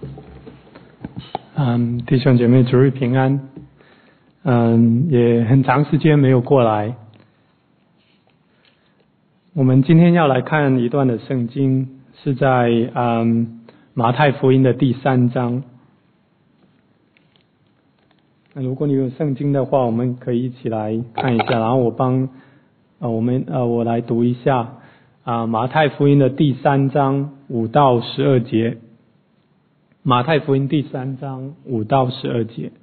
弟兄姐妹主日平安。也很长时间没有过来。我们今天要来看一段的圣经，是在马太福音的第3章。那如果你有圣经的话，我们可以一起来看一下，然后我来读一下马太福音的第3章5到12节。马太福音第3章5到12节。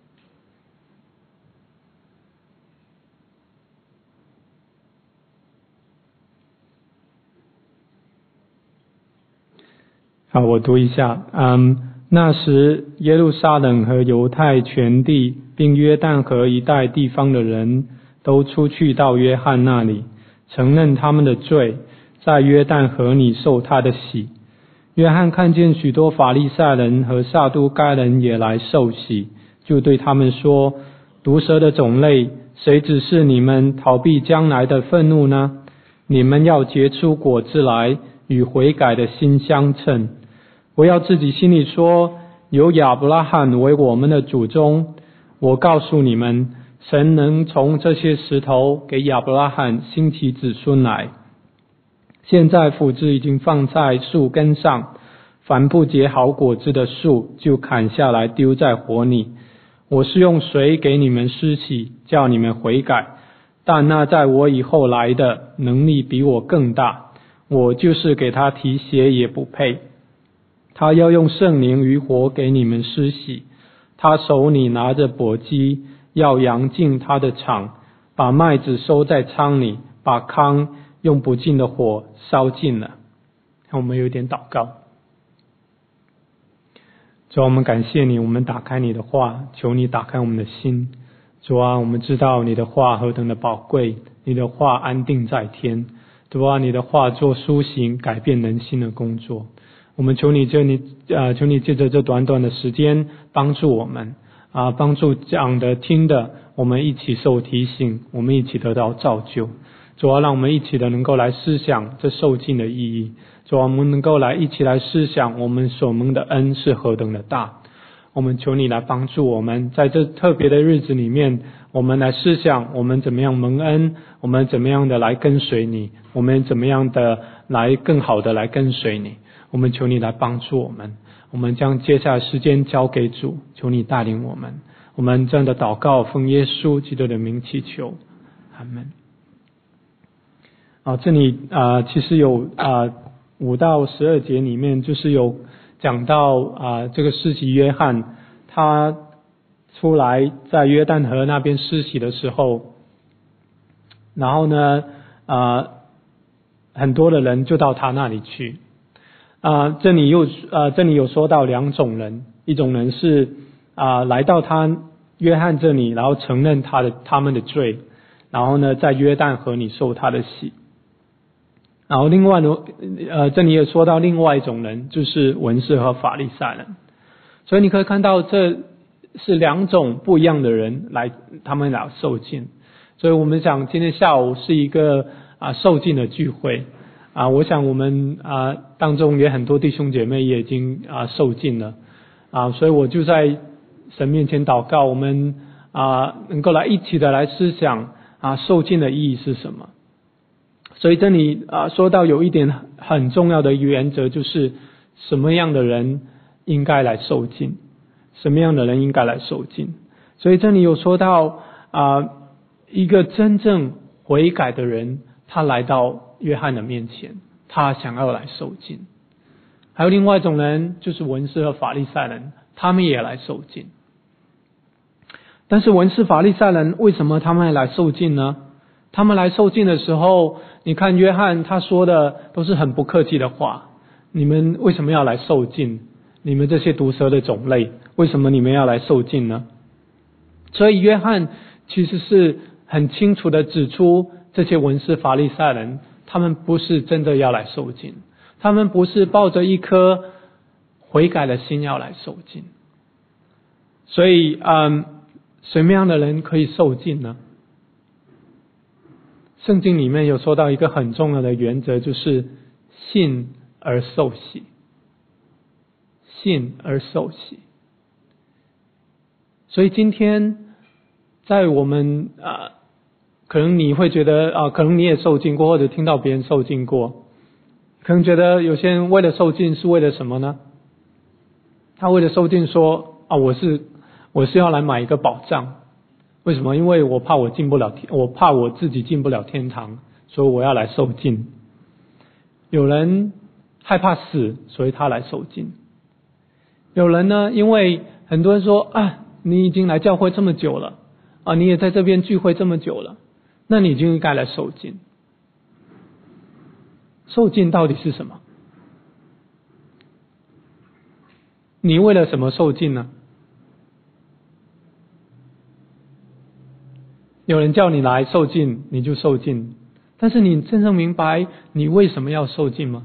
好，我读一下。那时耶路撒冷和犹太全地并约旦河一带地方的人都出去到约翰那里，承认他们的罪，在约旦河里受他的洗。约翰看见许多法利赛人和撒都该人也来受洗，就对他们说：毒蛇的种类，谁指示你们逃避将来的愤怒呢？你们要结出果子来，与悔改的心相称。不要自己心里说，有亚伯拉罕为我们的祖宗。我告诉你们，神能从这些石头给亚伯拉罕兴起子孙来。现在斧子已经放在树根上，凡不结好果子的树就砍下来丢在火里。我是用水给你们施洗，叫你们悔改，但那在我以后来的能力比我更大，我就是给他提鞋也不配。他要用圣灵与火给你们施洗，他手里拿着簸箕，要扬进他的场，把麦子收在仓里，把糠用不尽的火烧尽了。我们有点祷告。主啊，我们感谢你，我们打开你的话，求你打开我们的心。主啊，我们知道你的话何等的宝贵，你的话安定在天。主啊，你的话做苏醒改变人心的工作。我们求你借着这短短的时间帮助我们帮助讲的听的，我们一起受提醒，我们一起得到造就。主啊，让我们一起的能够来思想这受尽的意义。主啊，我们能够一起来思想我们所蒙的恩是何等的大。我们求你来帮助我们，在这特别的日子里面，我们来思想我们怎么样蒙恩，我们怎么样的来跟随你，我们怎么样的来更好的来跟随你。我们求你来帮助我们，我们将接下来时间交给主，求你带领我们。我们这样的祷告奉耶稣基督的名祈求，阿们。这里其实有5到12节里面就是有讲到这个施洗约翰他出来在约旦河那边施洗的时候，然后呢很多的人就到他那里去。这里有说到2种人，一种人是来到约翰这里，然后承认他们的罪，然后呢在约旦河里受他的洗。然后另外呢这里也说到另外一种人，就是文士和法利赛人。所以你可以看到这是2种不一样的人他们来受浸。所以我们想今天下午是一个受浸的聚会。我想我们当中也很多弟兄姐妹也已经受浸了所以我就在神面前祷告，我们能够一起的来思想受浸的意义是什么。所以这里说到有一点很重要的原则，就是什么样的人应该来受浸，什么样的人应该来受浸。所以这里有说到一个真正悔改的人，他来到约翰的面前，他想要来受浸。还有另外一种人，就是文士和法利赛人，他们也来受浸。但是文士法利赛人为什么他们来受浸呢？他们来受浸的时候，你看约翰他说的都是很不客气的话。你们为什么要来受浸？你们这些毒蛇的种类，为什么你们要来受浸呢？所以约翰其实是很清楚的指出，这些文士法利赛人他们不是真的要来受浸，他们不是抱着一颗悔改的心要来受浸。所以什么样的人可以受浸呢？圣经里面有说到一个很重要的原则，就是信而受洗。 信而受洗。所以今天在我们可能你会觉得可能你也受浸过，或者听到别人受浸过，可能觉得有些人为了受浸是为了什么呢？他为了受浸说我是要来买一个保障。为什么？因为我怕我自己进不了天堂，所以我要来受浸。有人害怕死，所以他来受浸。有人呢，因为很多人说你已经来教会这么久了你也在这边聚会这么久了，那你就应该来受浸。受浸到底是什么？你为了什么受浸呢？有人叫你来受浸，你就受浸，但是你真正明白你为什么要受浸吗？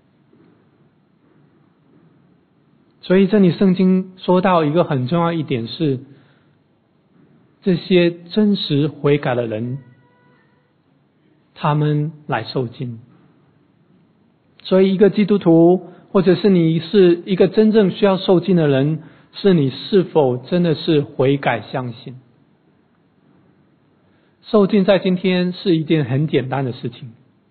所以这里圣经说到一个很重要一点是，这些真实悔改的人，他们来受浸。所以一个基督徒，或者是你是一个真正需要受浸的人，是你是否真的是悔改相信。受浸在今天是一件很简单的事情，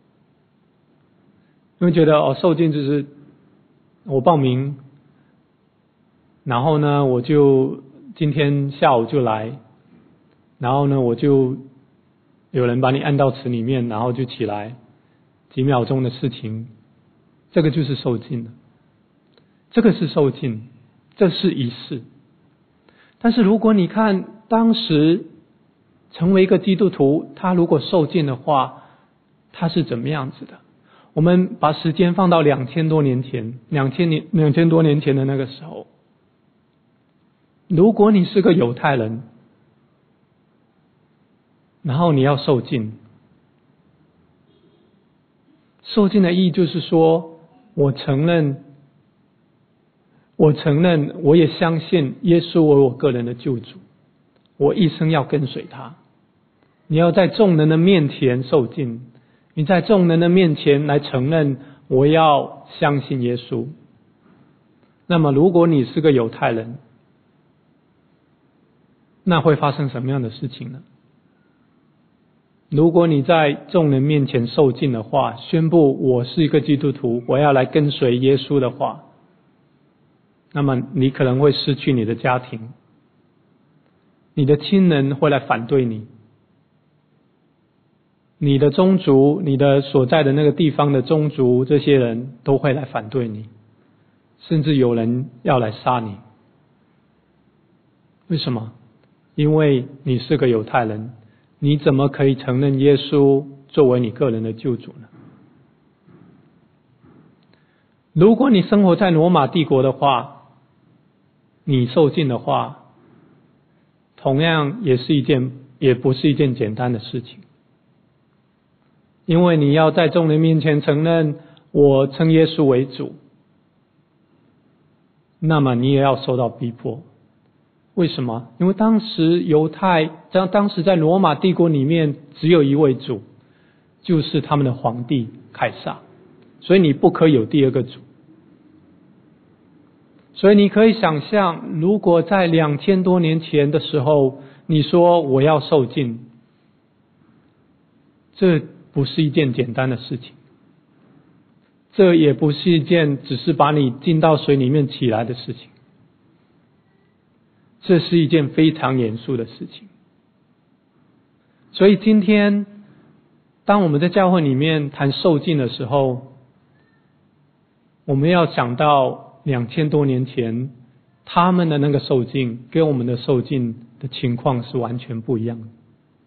因为觉得受浸就是我报名，然后呢我就今天下午就来，然后呢我就有人把你按到池里面，然后就起来，几秒钟的事情，这个就是受浸了。这个是受浸，这是仪式。但是如果你看当时成为一个基督徒，他如果受浸的话，他是怎么样子的？我们把时间放到2000多年前的那个时候，如果你是个犹太人，然后你要受浸，受浸的意义就是说，我承认，我也相信耶稣为我个人的救主，我一生要跟随他。你要在众人的面前受浸，你在众人的面前来承认我要相信耶稣。那么如果你是个犹太人，那会发生什么样的事情呢？如果你在众人面前受浸的话，宣布我是一个基督徒，我要来跟随耶稣的话，那么你可能会失去你的家庭，你的亲人会来反对你，你的宗族，你的所在的那个地方的宗族，这些人都会来反对你，甚至有人要来杀你。为什么？因为你是个犹太人，你怎么可以承认耶稣作为你个人的救主呢？如果你生活在罗马帝国的话，你受浸的话，同样也不是一件简单的事情。因为你要在众人面前承认我称耶稣为主，那么你也要受到逼迫。为什么？因为当时在罗马帝国里面只有一位主，就是他们的皇帝凯撒，所以你不可以有第二个主。所以你可以想象，如果在2000多年前的时候，你说我要受浸，这不是一件简单的事情，这也不是一件只是把你浸到水里面起来的事情，这是一件非常严肃的事情。所以今天当我们在教会里面谈受浸的时候，我们要想到2000多年前他们的那个受浸跟我们的受浸的情况是完全不一样的。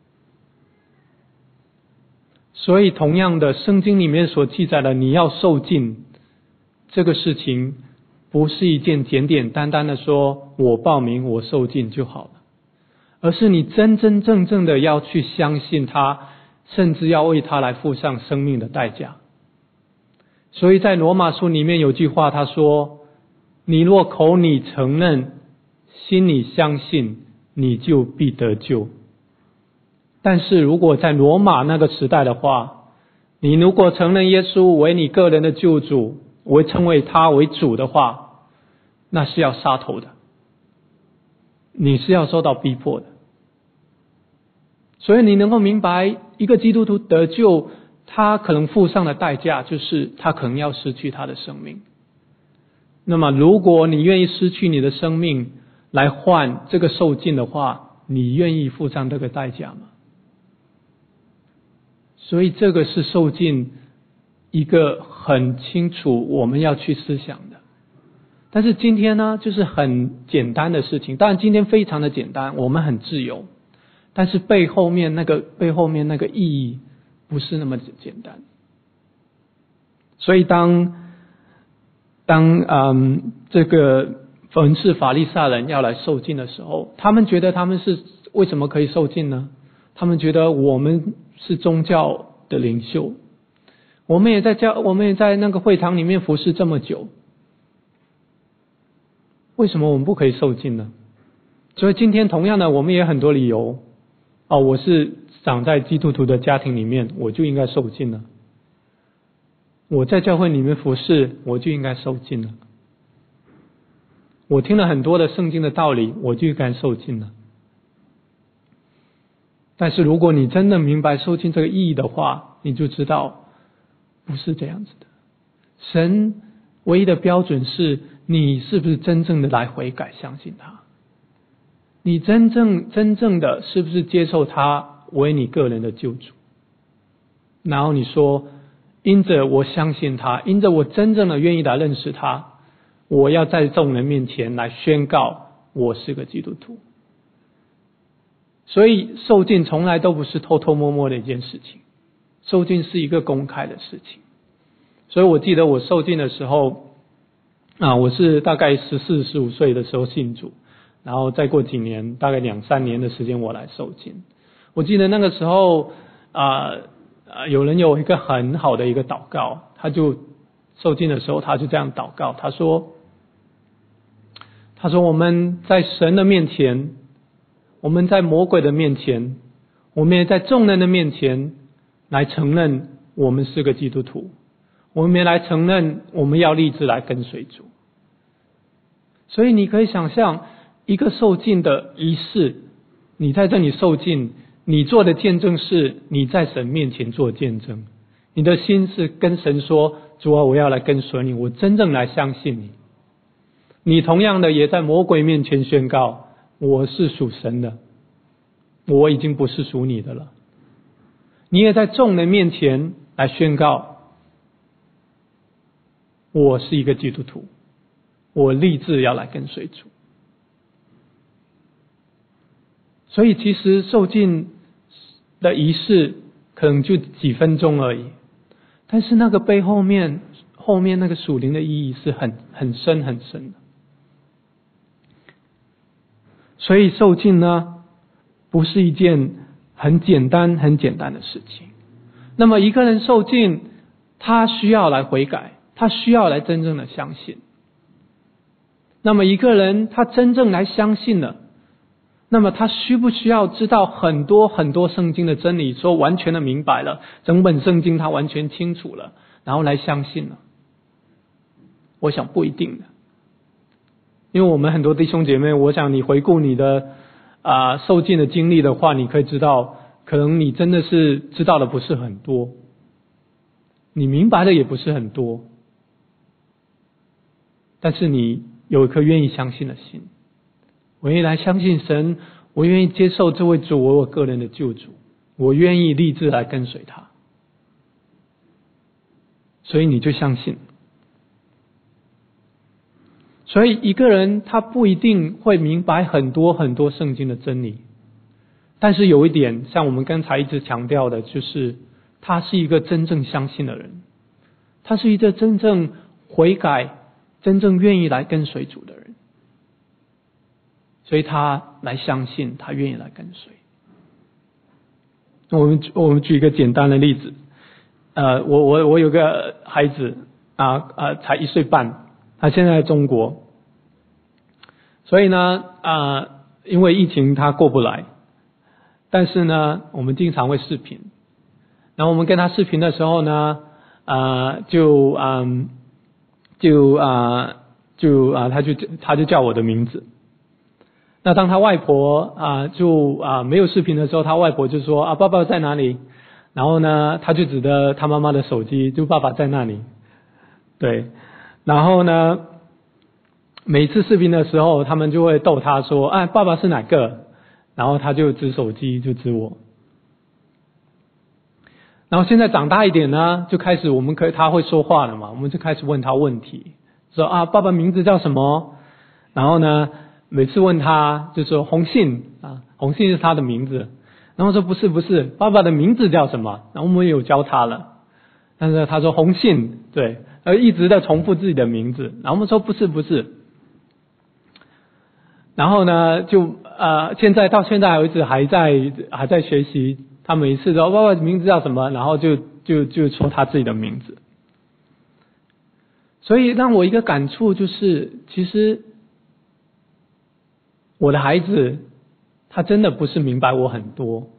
所以同样的，圣经里面所记载的你要受浸这个事情，不是一件简简单单的说我报名我受浸就好了，而是你真真正正的要去相信他，甚至要为他来付上生命的代价。所以在罗马书里面有句话，他说，你若口里承认，心里相信，你就必得救。但是如果在罗马那个时代的话，你如果承认耶稣为你个人的救主，称为他为主的话， 那是要杀头的，你是要受到逼迫的。所以你能够明白，一个基督徒得救，他可能付上的代价就是他可能要失去他的生命。那么如果你愿意失去你的生命来换这个受尽的话，你愿意付上这个代价吗？所以这个是受尽一个很清楚我们要去思想的。但是今天呢，就是很简单的事情，当然今天非常的简单，我们很自由，但是背后面那个意义不是那么简单。所以当这个文士法利赛人要来受尽的时候，他们觉得他们是为什么可以受尽呢？他们觉得我们是宗教的领袖，我们也在那个会堂里面服侍这么久，为什么我们不可以受尽呢？所以今天同样的，我们也很多理由。我是长在基督徒的家庭里面，我就应该受尽了。我在教会里面服侍，我就应该受尽了。我听了很多的圣经的道理，我就应该受尽了。但是如果你真的明白受尽这个意义的话，你就知道不是这样子的。神唯一的标准是你是不是真正的来悔改相信他，你真正的是不是接受他为你个人的救主，然后你说因着我相信他，因着我真正的愿意来认识他，我要在众人面前来宣告我是个基督徒。所以受尽从来都不是偷偷摸摸的一件事情，受尽是一个公开的事情。所以我记得我受尽的时候我是大概14、15岁的时候信主，然后再过几年，大概2、3年的时间我来受尽。我记得那个时候有人有一个很好的一个祷告，他就受尽的时候他就这样祷告，他说我们在神的面前，我们在魔鬼的面前，我们也在众人的面前来承认我们是个基督徒，我们也来承认我们要立志来跟随主。所以你可以想象一个受尽的仪式，你在这里受尽，你做的见证是你在神面前做见证，你的心是跟神说，主啊，我要来跟随你，我真正来相信你。你同样的也在魔鬼面前宣告，我是属神的，我已经不是属你的了。你也在众人面前来宣告，我是一个基督徒，我立志要来跟随主。所以其实受尽的仪式可能就几分钟而已，但是那个背后面那个属灵的意义是很深很深的。所以受尽呢，不是一件很简单的事情。那么一个人受尽，他需要来悔改，他需要来真正的相信。那么一个人他真正来相信了，那么他需不需要知道很多圣经的真理，说完全的明白了，整本圣经他完全清楚了，然后来相信了？我想不一定的。因为我们很多弟兄姐妹，我想你回顾你的受尽的经历的话，你可以知道，可能你真的是知道的不是很多，你明白的也不是很多，但是你有一颗愿意相信的心，我愿意来相信神，我愿意接受这位主为我个人的救主，我愿意立志来跟随他，所以你就相信。所以一个人他不一定会明白很多圣经的真理，但是有一点，像我们刚才一直强调的，就是他是一个真正相信的人，他是一个真正悔改、真正愿意来跟随主的人，所以他来相信，他愿意来跟随。我们举一个简单的例子，我有个孩子才1岁半。他现在在中国，所以呢因为疫情他过不来，但是呢我们经常会视频，然后我们跟他视频的时候呢他就叫我的名字。那当他外婆没有视频的时候，他外婆就说爸爸在哪里？然后呢，他就指着他妈妈的手机，就爸爸在那里。对，然后呢，每次视频的时候，他们就会逗他说爸爸是哪个？然后他就指手机，就指我。然后现在长大一点呢，就开始他会说话了嘛，我们就开始问他问题，说爸爸名字叫什么？然后呢，每次问他就说红信红信是他的名字。然后说不是，爸爸的名字叫什么？然后我们有教他了，但是他说红信，对，一直在重复自己的名字。然后我们说不是。然后呢，现在为止还在学习。他每一次说爸爸的名字叫什么，然后就说他自己的名字。所以让我一个感触就是，其实我的孩子他真的不是明白我很多，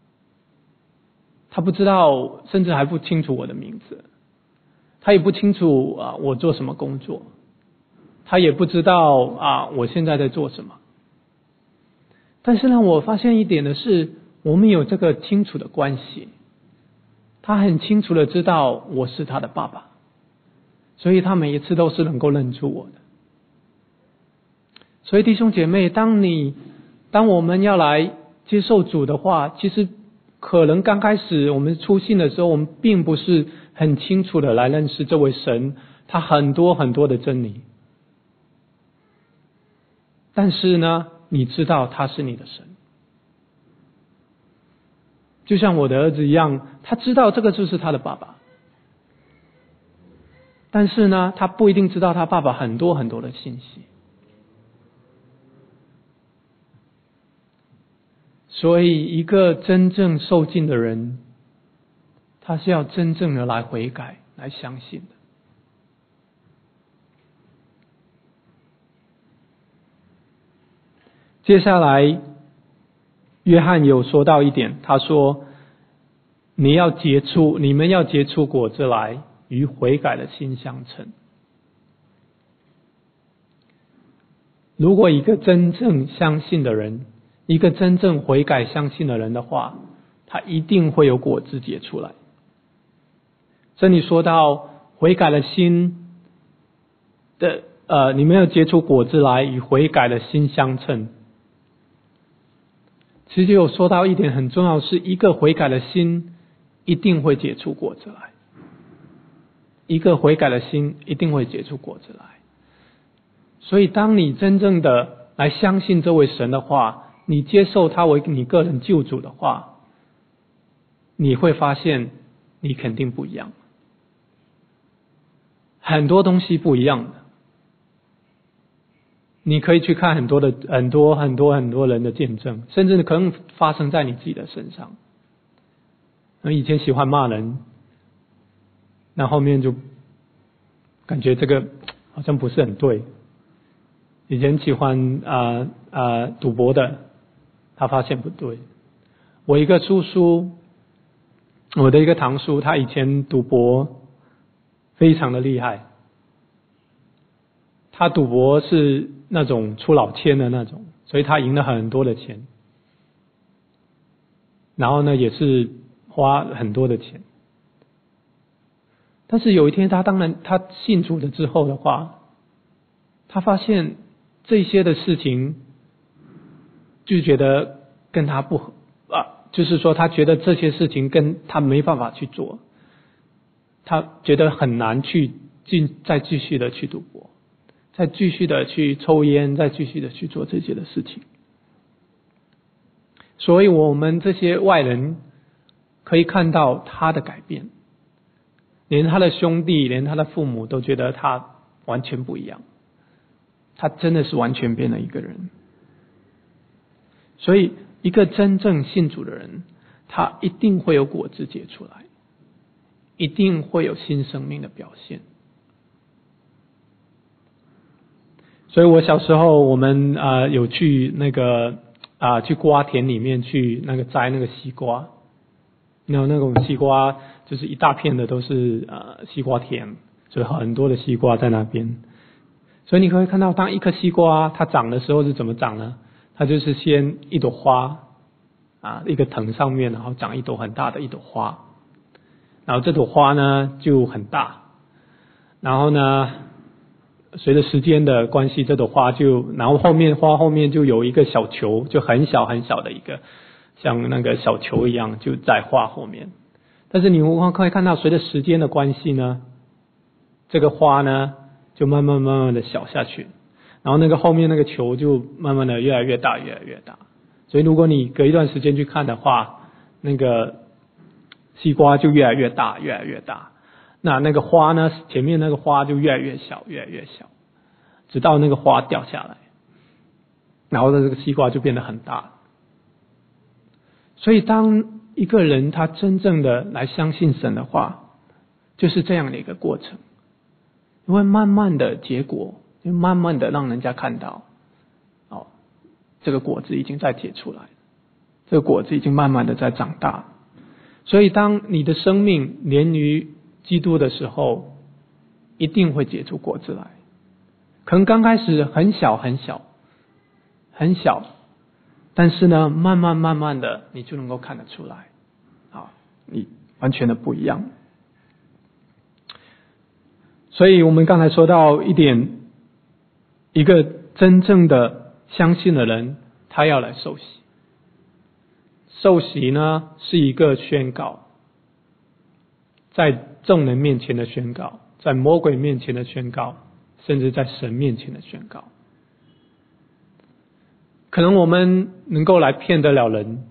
他不知道，甚至还不清楚我的名字，他也不清楚我做什么工作，他也不知道我现在在做什么。但是让我发现一点的是，我们有这个清楚的关系，他很清楚的知道我是他的爸爸，所以他每一次都是能够认出我的。所以弟兄姐妹，当我们要来接受主的话，其实可能刚开始我们初信的时候，我们并不是很清楚的来认识这位神，他很多很多的真理。但是呢，你知道他是你的神，就像我的儿子一样，他知道这个就是他的爸爸，但是呢，他不一定知道他爸爸很多很多的信息。所以一个真正受尽的人，他是要真正的来悔改，来相信的。接下来约翰有说到一点，他说你们要结出果子来，与悔改的心相称。如果一个真正相信的人，一个真正悔改相信的人的话，他一定会有果子结出来。这里说到悔改的心的你们要结出果子来，与悔改的心相称。其实有说到一点很重要，是一个悔改的心一定会结出果子来，一个悔改的心一定会结出果子来。所以当你真正的来相信这位神的话，你接受他为你个人救主的话，你会发现你肯定不一样，很多东西不一样的。你可以去看很多人的见证，甚至可能发生在你自己的身上。以前喜欢骂人，那后面就感觉这个好像不是很对。以前喜欢赌博的，他发现不对。我一个叔叔，我的一个堂叔，他以前赌博非常的厉害，他赌博是那种出老千的那种，所以他赢了很多的钱，然后呢也是花很多的钱。但是有一天他信主了之后的话，他发现这些的事情就觉得跟他不合就是说他觉得这些事情跟他没办法去做，他觉得很难再继续的去赌博，再继续的去抽烟，再继续的去做这些的事情。所以我们这些外人可以看到他的改变，连他的兄弟，连他的父母都觉得他完全不一样，他真的是完全变了一个人。所以一个真正信主的人，他一定会有果子结出来，一定会有新生命的表现。所以我小时候我们有去那个去瓜田里面去那个摘那个西瓜，然后那种西瓜就是一大片的都是西瓜田，所以很多的西瓜在那边。 所以你可以看到，当一颗西瓜它长的时候是怎么长呢？它就是先一朵花一个藤上面，然后长一朵很大的一朵花，然后这朵花呢就很大，然后呢随着时间的关系，这朵花然后花后面就有一个小球，就很小很小的一个像那个小球一样，就在花后面。但是你可以看到，随着时间的关系呢，这个花呢就慢慢的小下去，然后那个后面那个球就慢慢的越来越大越来越大。所以如果你隔一段时间去看的话，那个西瓜就越来越大越来越大，那个花呢，前面那个花就越来越小越来越小，直到那个花掉下来，然后这个西瓜就变得很大。所以当一个人他真正的来相信神的话，就是这样的一个过程，因为慢慢的结果就慢慢的让人家看到，这个果子已经在结出来，这个果子已经慢慢的在长大。所以当你的生命连于基督的时候，一定会结出果子来。可能刚开始很小很小很小，但是呢慢慢的你就能够看得出来，你完全的不一样。所以我们刚才说到一点，一个真正的相信的人，他要来受洗。受洗呢是一个宣告，在众人面前的宣告，在魔鬼面前的宣告，甚至在神面前的宣告。可能我们能够来骗得了人，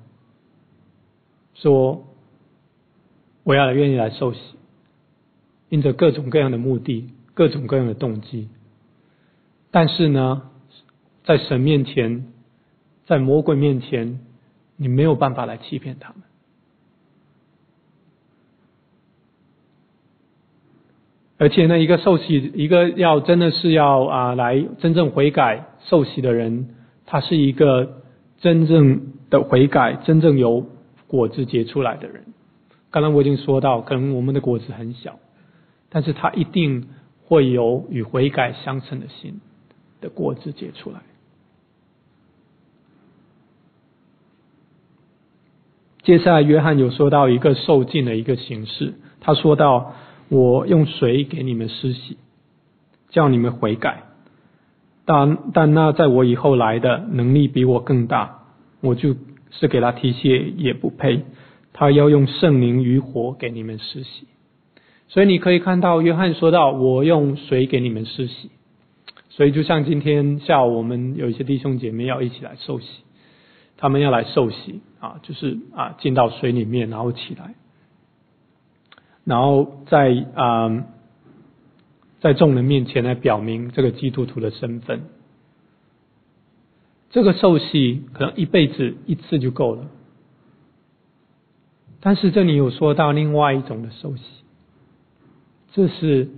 说我要愿意来受洗，因着各种各样的目的，各种各样的动机。但是呢，在神面前，在魔鬼面前，你没有办法来欺骗他们。而且呢，一个受洗，一个要真的是要来真正悔改受洗的人，他是一个真正的悔改，真正有果子结出来的人。刚才我已经说到，可能我们的果子很小，但是他一定会有与悔改相称的心的果子结出来。接下来约翰有说到一个受浸的一个形式，他说到，我用水给你们施洗，叫你们悔改，但那在我以后来的能力比我更大，我就是给他提鞋也不配，他要用圣灵与火给你们施洗。所以你可以看到约翰说到，我用水给你们施洗。所以就像今天下午我们有一些弟兄姐妹要一起来受洗，他们要来受洗就是进到水里面，然后起来，然后在众人面前来表明这个基督徒的身份。这个受洗可能一辈子一次就够了，但是这里有说到另外一种的受洗，这是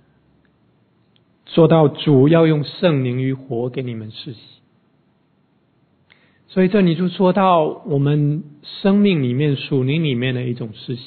说到主要用圣灵与火给你们施洗。所以这里就说到我们生命里面属灵里面的一种施洗。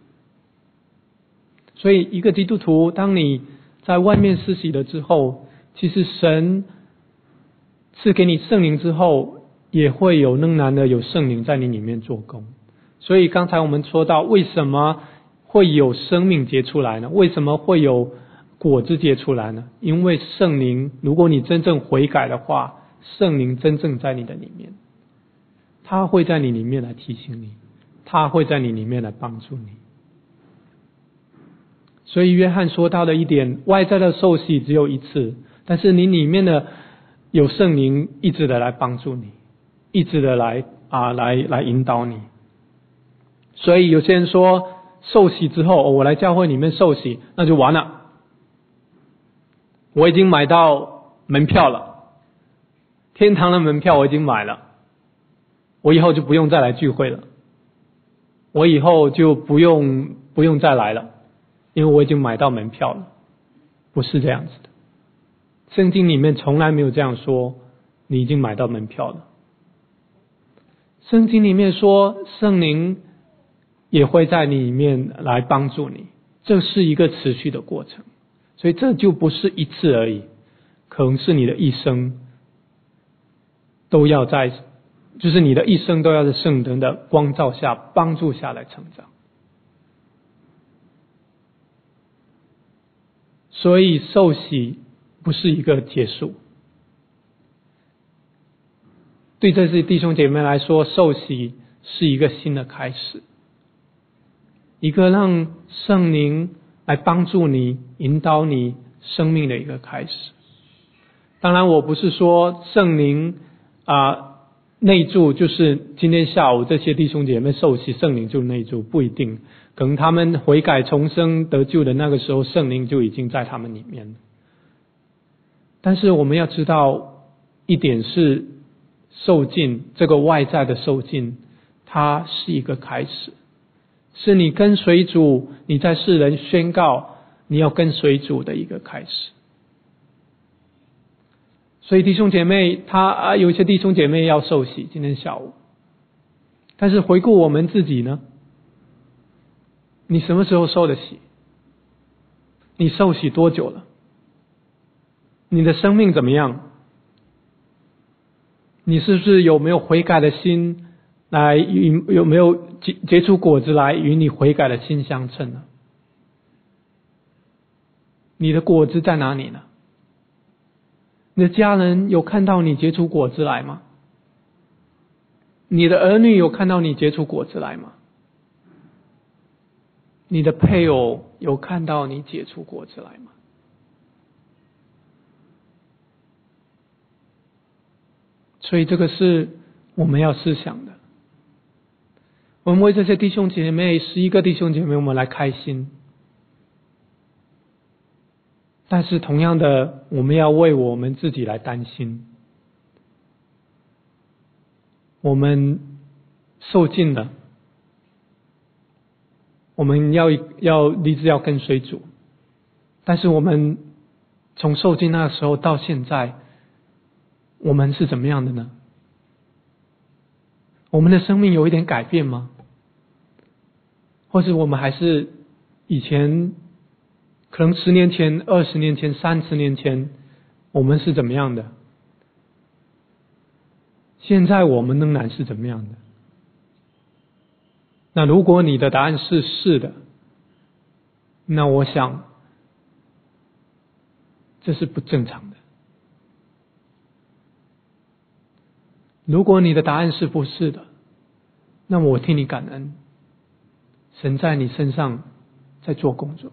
所以一个基督徒，当你在外面施洗了之后，其实神赐给你圣灵之后，也会仍然的有圣灵在你里面做工。所以刚才我们说到，为什么会有生命结出来呢？为什么会有果子结出来呢？因为圣灵，如果你真正悔改的话，圣灵真正在你的里面，他会在你里面来提醒你，他会在你里面来帮助你。所以约翰说到的一点，外在的受洗只有一次，但是你里面的有圣灵一直的来帮助你，一直的来引导你。所以有些人说受洗之后，我来教会里面受洗，那就完了，我已经买到门票了，天堂的门票我已经买了，我以后就不用再来聚会了，我以后就不用再来了，因为我已经买到门票了。不是这样子的，圣经里面从来没有这样说你已经买到门票了。圣经里面说圣灵也会在你里面来帮助你，这是一个持续的过程。所以这就不是一次而已， 可能是你的一生都要在，就是你的一生都要在圣灵的光照下、帮助下来成长。所以受洗不是一个结束，对这些弟兄姐妹来说，受洗是一个新的开始，一个让圣灵来帮助你、引导你生命的一个开始。当然，我不是说圣灵内住就是今天下午这些弟兄姐妹受洗，圣灵就内住，不一定。可能他们悔改重生得救的那个时候，圣灵就已经在他们里面了。但是我们要知道一点是，受浸这个外在的受浸，它是一个开始，是你跟随主，你在世人宣告你要跟随主的一个开始。所以弟兄姐妹，有一些弟兄姐妹要受洗，今天下午。但是回顾我们自己呢？你什么时候受的洗？你受洗多久了？你的生命怎么样？你是不是有没有悔改的心来有没有结出果子来与你悔改的心相称呢？你的果子在哪里呢？你的家人有看到你结出果子来吗？你的儿女有看到你结出果子来吗？你的配偶有看到你结出果子来吗？所以这个是我们要思想的。我们为这些弟兄姐妹，11个弟兄姐妹，我们来开心。但是同样的，我们要为我们自己来担心。我们受尽了，我们要立志要跟随主，但是我们从受尽那个时候到现在，我们是怎么样的呢？我们的生命有一点改变吗？或是我们还是以前可能10年前、20年前、30年前我们是怎么样的？现在我们仍然是怎么样的？那如果你的答案是是的，那我想这是不正常的。如果你的答案是不是的，那么我替你感恩，神在你身上在做工作。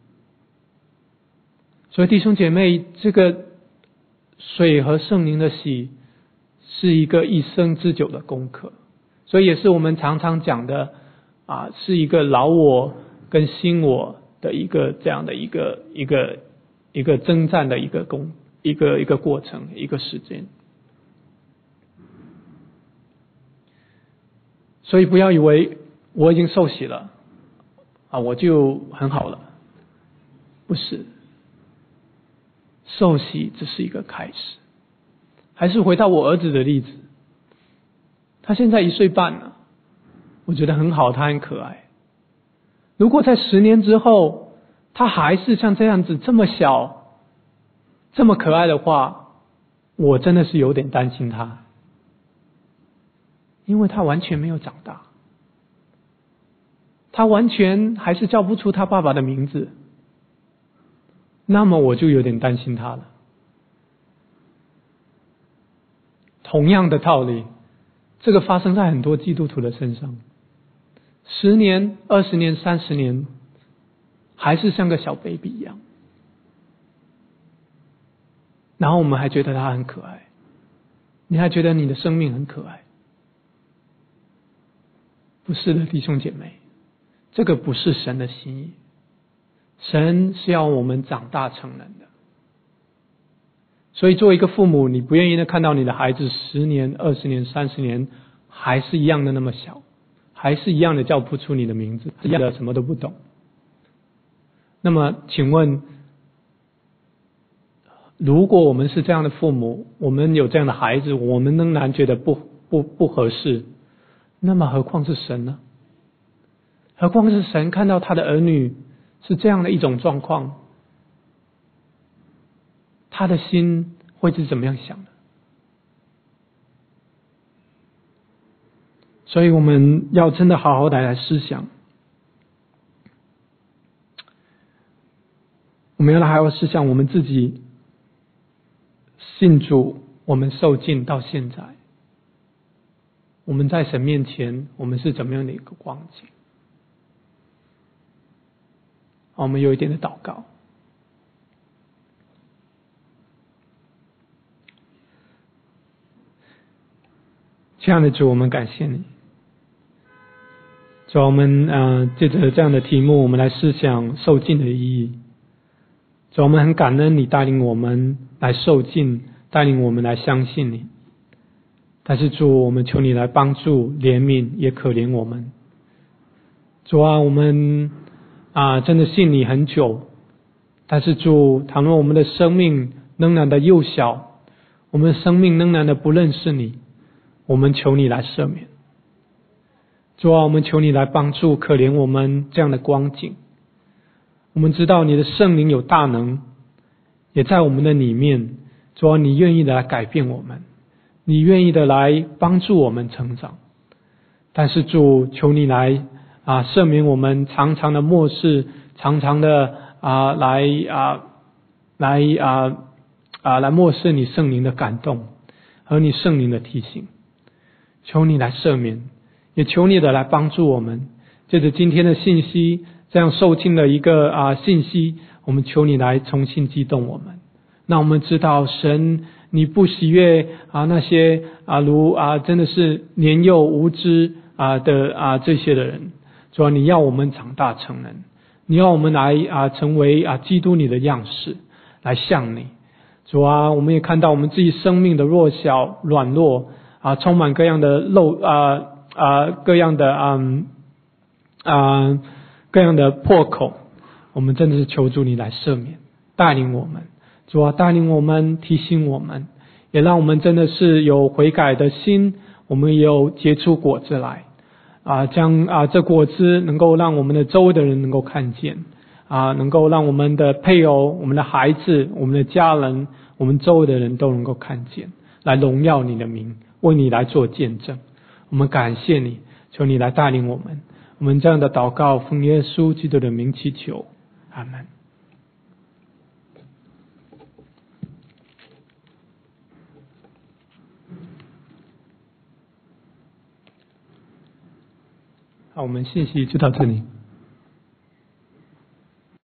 所以弟兄姐妹，这个水和圣灵的洗是一个一生之久的功课，所以也是我们常常讲的是一个老我跟新我的一个这样的一个征战的一个过程，一个时间。所以不要以为我已经受洗了我就很好了，不是。受洗只是一个开始。还是回到我儿子的例子，他现在1岁半了，我觉得很好，他很可爱。如果在10年之后他还是像这样子这么小这么可爱的话，我真的是有点担心他，因为他完全没有长大，他完全还是叫不出他爸爸的名字，那么我就有点担心他了。同样的道理，这个发生在很多基督徒的身上，10年、20年、30年，还是像个小 baby 一样，然后我们还觉得他很可爱，你还觉得你的生命很可爱。不是的，弟兄姐妹，这个不是神的心意。神是要我们长大成人的。所以作为一个父母，你不愿意看到你的孩子10年、20年、30年还是一样的那么小，还是一样的叫不出你的名字，一样的什么都不懂。那么请问，如果我们是这样的父母，我们有这样的孩子，我们仍然觉得不合适，那么何况是神呢？何况是神看到他的儿女是这样的一种状况， 他的心会是怎么样想的？所以我们要真的好好的来思想，我们要好好思想我们自己信主，我们受尽到现在，我们在神面前我们是怎么样的一个光景。好，我们有一点的祷告。亲爱的主，我们感谢你。主，我们借着这样的题目，我们来思想受尽的意义。主，我们很感恩你带领我们来受尽，带领我们来相信你。但是主，我们求你来帮助、怜悯，也可怜我们。主啊，我们真的信你很久，但是主，倘若我们的生命仍然的幼小，我们的生命仍然的不认识你，我们求你来赦免。主啊，我们求你来帮助可怜我们这样的光景。我们知道你的圣灵有大能，也在我们的里面。主啊，你愿意的来改变我们，你愿意的来帮助我们成长。但是主，求你来赦免我们常常的漠视，常常的来漠视你圣灵的感动和你圣灵的提醒。求你来赦免，也求你的来帮助我们。借着今天的信息，这样受尽的一个信息，我们求你来重新激动我们。让我们知道神你不喜悦那些如真的是年幼无知的这些的人。主啊，你要我们长大成人，你要我们来成为基督你的样式，来像你。主啊，我们也看到我们自己生命的弱小软弱充满各样的各样的破口。我们真的是求主你来赦免，带领我们。主啊，带领我们，提醒我们，也让我们真的是有悔改的心，我们也有结出果子来将这果子能够让我们的周围的人能够看见能够让我们的配偶、我们的孩子、我们的家人、我们周围的人都能够看见，来荣耀你的名，为你来做见证。我们感谢你，求你来带领我们。我们这样的祷告奉耶稣基督的名祈求，阿们。好，我们信息就到这里。